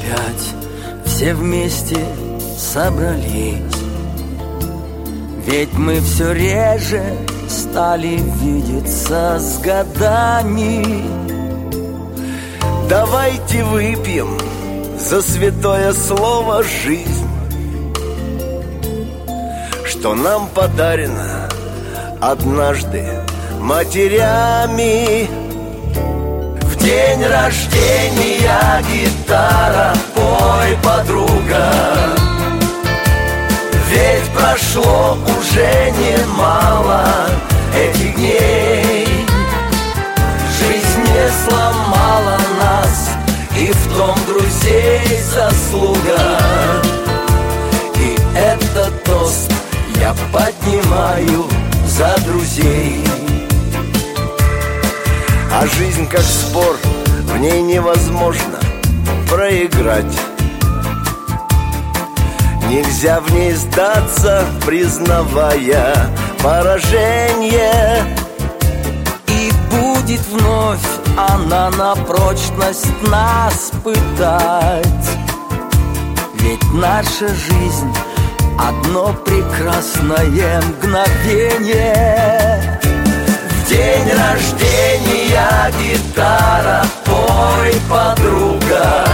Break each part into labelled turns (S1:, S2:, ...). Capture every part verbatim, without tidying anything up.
S1: опять все вместе собрались. Ведь мы все реже стали видеться с годами.
S2: Давайте выпьем за святое слово «жизнь», что нам подарено однажды матерями. В день рождения гитара, пой, подруга, ведь прошло уже немало этих дней. Жизнь не сломала нас, и в том друзей заслуга. И этот тост я поднимаю за друзей. А жизнь как спор, в ней невозможно проиграть. Нельзя в ней сдаться, признавая поражение.
S1: И будет вновь она на прочность нас пытать. Ведь наша жизнь — одно прекрасное мгновение.
S2: В день рождения гитара, пой, подруга,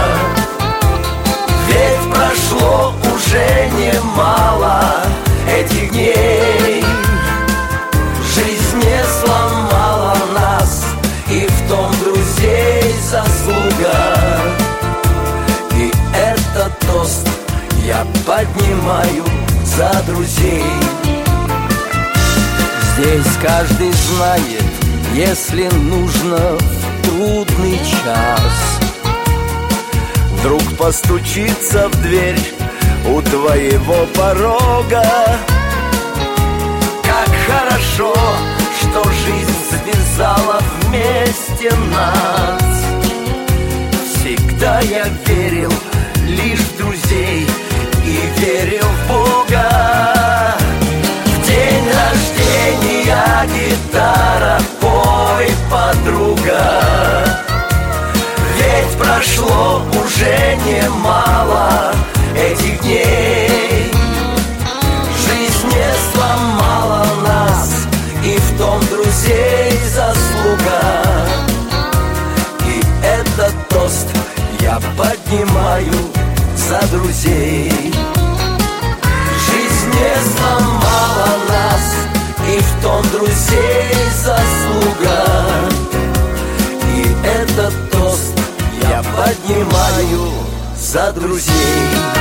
S2: ведь прошло уже немало этих дней. Жизнь не сломала нас, и в том друзей заслуга. И этот тост я поднимаю за друзей.
S1: Здесь каждый знает, если нужно в трудный час
S2: вдруг постучится в дверь у твоего порога.
S1: Как хорошо, что жизнь связала вместе нас.
S2: Всегда я верил лишь в друзей и верил в Бога. В день рождения гитара, пой, подруга, ведь прошло уже немало этих дней. Жизнь не сломала нас, и в том друзей заслуга. И этот тост я поднимаю за друзей. Жизнь не сломала нас, и в том друзей заслуга. И этот тост я поднимаю за друзей.